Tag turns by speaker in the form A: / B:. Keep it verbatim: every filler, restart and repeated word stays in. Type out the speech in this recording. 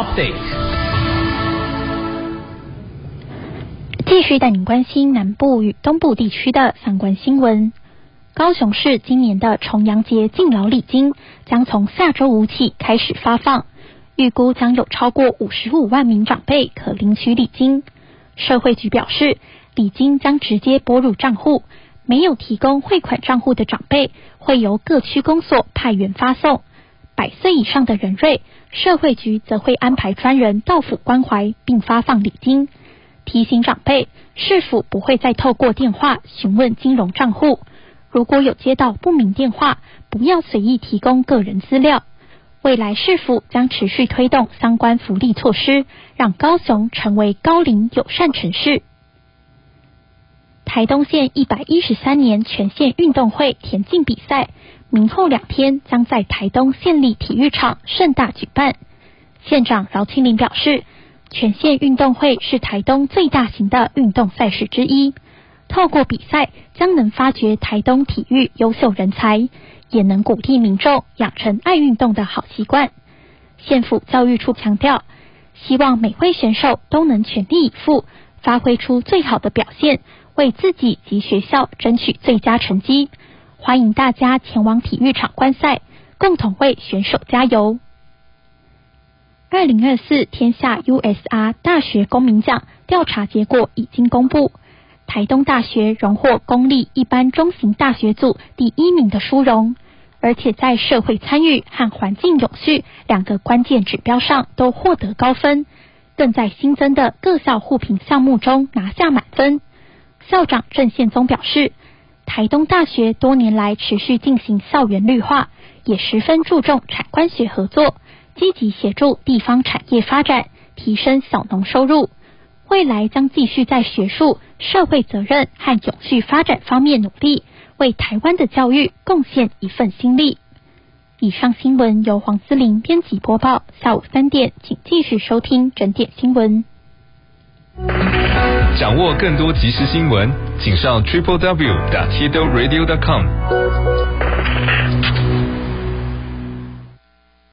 A: Update。
B: 继续带您关心南部与东部地区的相关新闻。高雄市今年的重阳节敬老礼金将从下周五起开始发放，预估将有超过五十五万名长辈可领取礼金。社会局表示，礼金将直接拨入账户，没有提供汇款账户的长辈会由各区公所派员发送。百岁以上的人瑞，社会局则会安排专人到府关怀并发放礼金。提醒长辈，市府不会再透过电话询问金融账户，如果有接到不明电话，不要随意提供个人资料。未来市府将持续推动相关福利措施，让高雄成为高龄友善城市。台东县一百一十三年全县运动会田径比赛，明后两天将在台东县立体育场盛大举办。县长饶庆林表示，全县运动会是台东最大型的运动赛事之一，透过比赛将能发掘台东体育优秀人才，也能鼓励民众养成爱运动的好习惯。县府教育处强调，希望每位选手都能全力以赴，发挥出最好的表现，为自己及学校争取最佳成绩。欢迎大家前往体育场观赛，共同为选手加油。二零二四天下 U S R 大学公民奖调查结果已经公布，台东大学荣获公立一般中型大学组第一名的殊荣，而且在社会参与和环境永续两个关键指标上都获得高分，更在新增的各校互评项目中拿下满分。校长郑宪宗表示，台东大学多年来持续进行校园绿化，也十分注重产官学合作，积极协助地方产业发展，提升小农收入。未来将继续在学术、社会责任和永续发展方面努力，为台湾的教育贡献一份心力。以上新闻由黄思玲编辑播报，下午三点请继续收听整点新闻。
C: 掌握更多即时新闻，请上 triple w 点 t w radio 点 com。